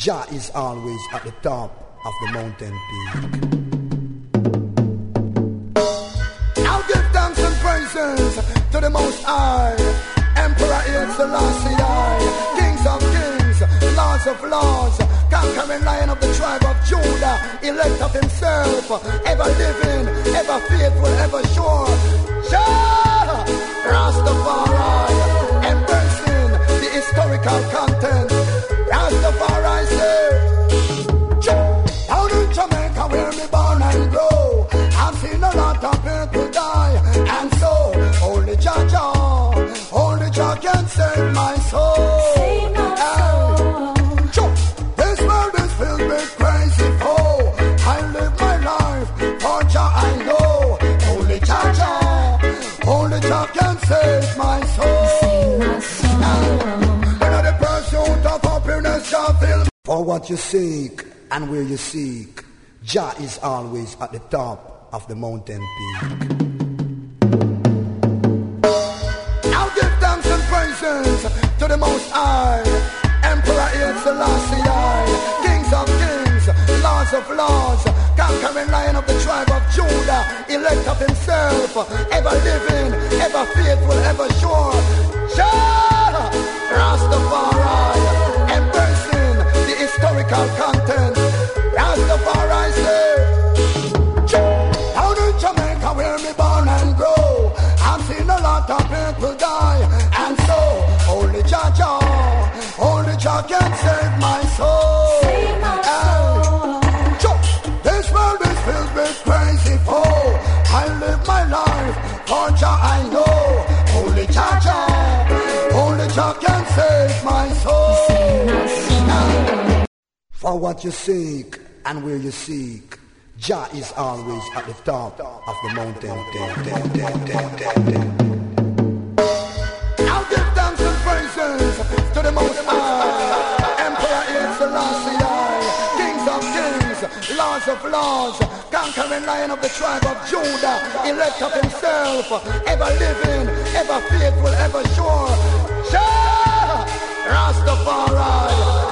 Jah is always at the top of the mountain peak. Now give thanks and praises to the Most High, Emperor Haile Selassie I, Kings of Kings, Lords of Lords, conquering Lion of the tribe of Judah, elect of himself, ever living, ever faithful, ever sure. Jah Rastafari, embracing the historical content. Rastafari say, down in Jamaica where me born and grow, I've seen a lot of people die, and so only Jah can save my soul. Save my soul. This world is filled with crazy foe. I live my life for Jah I know. Only Jah can save my soul. Save my soul. The pursuit of happiness shall fill. For what you seek and where you seek, Jah is always at the top of the mountain peak. Now give thanks and praises to the Most High, Emperor Haile Selassie I, Kings of Kings, Lords of Lords, conquering Lion of the tribe of Judah, elect of himself, ever living, ever faithful, ever sure. Jah Rastafari, embracing the historical content. Rastafari say, down in Jamaica where me born and grow, I've seen a lot of people die, and so only Jah can save my soul. Save my soul. This world is filled with crazy foe. I live my life for Jah I know. Only Jah can save my soul. Save my soul. For what you seek and where you seek, Jah is always at the top of the mountain. Now give thanks and praises to the Most High, Emperor Haile Selassie I, Kings of Kings, Lords of Lords, conquering Lion of the tribe of Judah, elect of himself, ever living, ever faithful, ever sure. Jah Rastafari,